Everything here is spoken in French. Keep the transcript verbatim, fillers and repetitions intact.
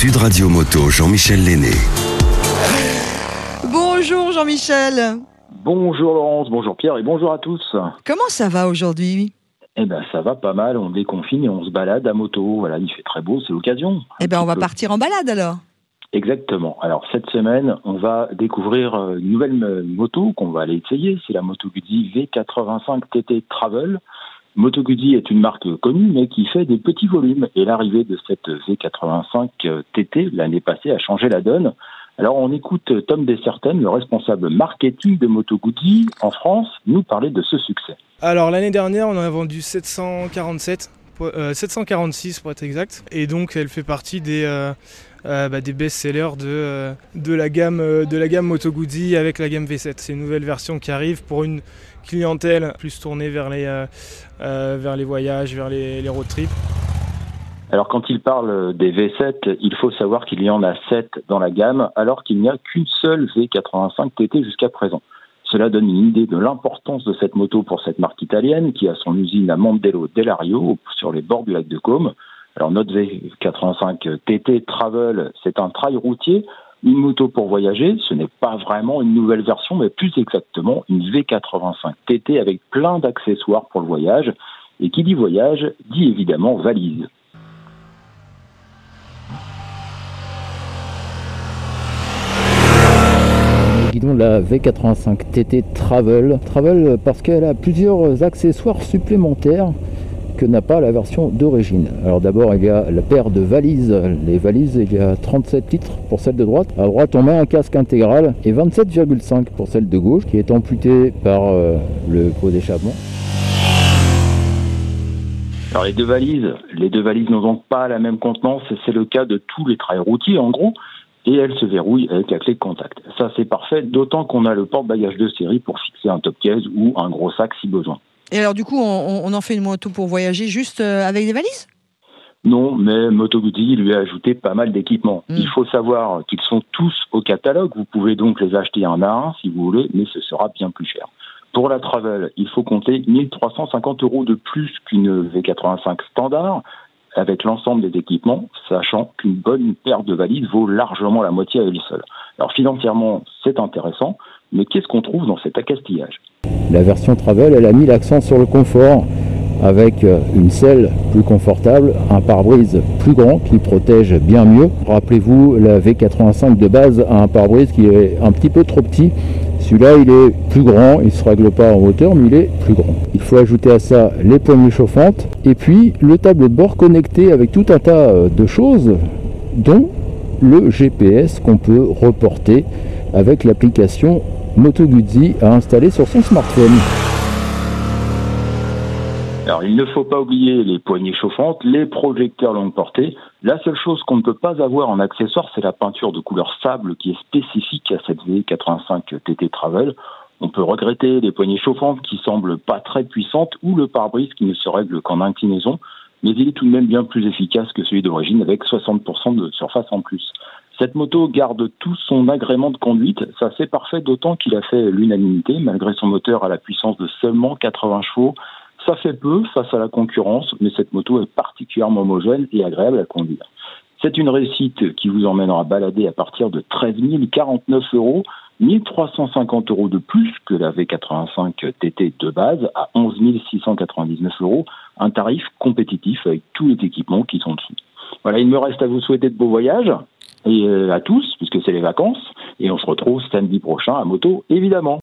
Sud Radio Moto, Jean-Michel Lenné. Bonjour Jean-Michel. Bonjour Laurence, bonjour Pierre et bonjour à tous. Comment ça va aujourd'hui ? Eh ben ça va pas mal, on déconfine et on se balade à moto. Voilà, il fait très beau, c'est l'occasion. Eh ben on va peu. partir en balade alors. Exactement. Alors cette semaine, on va découvrir une nouvelle moto qu'on va aller essayer. C'est la Moto Guzzi V quatre-vingt-cinq T T Travel. Moto Guzzi est une marque connue mais qui fait des petits volumes. Et l'arrivée de cette V quatre-vingt-cinq T T l'année passée a changé la donne. Alors on écoute Tom Desserten, le responsable marketing de Moto Guzzi en France, nous parler de ce succès. Alors l'année dernière, on en a vendu sept cent quarante-sept, euh, sept cent quarante-six pour être exact. Et donc elle fait partie des, euh, euh, bah, des best-sellers de, euh, de, la gamme, euh, de la gamme Moto Guzzi avec la gamme V sept. C'est une nouvelle version qui arrive pour une clientèle plus tournée vers les, euh, euh, vers les voyages, vers les, les road trips. Alors quand il parle des V sept, il faut savoir qu'il y en a sept dans la gamme, alors qu'il n'y a qu'une seule V quatre-vingt-cinq T T jusqu'à présent. Cela donne une idée de l'importance de cette moto pour cette marque italienne qui a son usine à Mondello dell'Ario, sur les bords du lac de Côme. Alors notre V quatre-vingt-cinq T T Travel, c'est un trail routier, une moto pour voyager. Ce n'est pas vraiment une nouvelle version, mais plus exactement une V quatre-vingt-cinq T T avec plein d'accessoires pour le voyage. Et qui dit voyage, dit évidemment valise. Guidon de la V quatre-vingt-cinq T T Travel. Travel parce qu'elle a plusieurs accessoires supplémentaires que n'a pas la version d'origine. Alors d'abord il y a la paire de valises. Les valises, il y a trente-sept litres pour celle de droite. À droite on met un casque intégral et vingt-sept virgule cinq pour celle de gauche qui est amputée par euh, le pot d'échappement. Alors les deux valises, les deux valises n'ont donc pas la même contenance, c'est le cas de tous les trails routiers en gros. Et elle se verrouille avec la clé de contact. Ça, c'est parfait, d'autant qu'on a le porte-bagages de série pour fixer un top case ou un gros sac si besoin. Et alors, du coup, on, on en fait une moto pour voyager juste avec des valises ? Non, mais Moto Guzzi lui a ajouté pas mal d'équipements. Mmh. Il faut savoir qu'ils sont tous au catalogue. Vous pouvez donc les acheter un à un si vous voulez, mais ce sera bien plus cher. Pour la Travel, il faut compter mille trois cent cinquante euros de plus qu'une V quatre-vingt-cinq standard, avec l'ensemble des équipements, sachant qu'une bonne paire de valises vaut largement la moitié à elle seule. Alors financièrement, c'est intéressant, mais qu'est-ce qu'on trouve dans cet accastillage ? La version Travel, elle a mis l'accent sur le confort, avec une selle plus confortable, un pare-brise plus grand qui protège bien mieux. Rappelez-vous, la V quatre-vingt-cinq de base a un pare-brise qui est un petit peu trop petit. Celui-là, il est plus grand, il ne se règle pas en hauteur, mais il est plus grand. Il faut ajouter à ça les poignées chauffantes et puis le tableau de bord connecté avec tout un tas de choses, dont le G P S qu'on peut reporter avec l'application Moto Guzzi à installer sur son smartphone. Alors, il ne faut pas oublier les poignées chauffantes, les projecteurs longue portée. La seule chose qu'on ne peut pas avoir en accessoire, c'est la peinture de couleur sable qui est spécifique à cette V quatre-vingt-cinq T T Travel. On peut regretter les poignées chauffantes qui semblent pas très puissantes ou le pare-brise qui ne se règle qu'en inclinaison, mais il est tout de même bien plus efficace que celui d'origine avec soixante pour cent de surface en plus. Cette moto garde tout son agrément de conduite, ça c'est parfait, d'autant qu'il a fait l'unanimité malgré son moteur à la puissance de seulement quatre-vingts chevaux. Ça fait peu face à la concurrence, mais cette moto est particulièrement homogène et agréable à conduire. C'est une réussite qui vous emmènera balader à partir de treize mille quarante-neuf euros, mille trois cent cinquante euros de plus que la V quatre-vingt-cinq T T de base à onze mille six cent quatre-vingt-dix-neuf euros, un tarif compétitif avec tous les équipements qui sont dessus. Voilà, il me reste à vous souhaiter de beaux voyages, et à tous, puisque c'est les vacances, et on se retrouve samedi prochain à moto, évidemment.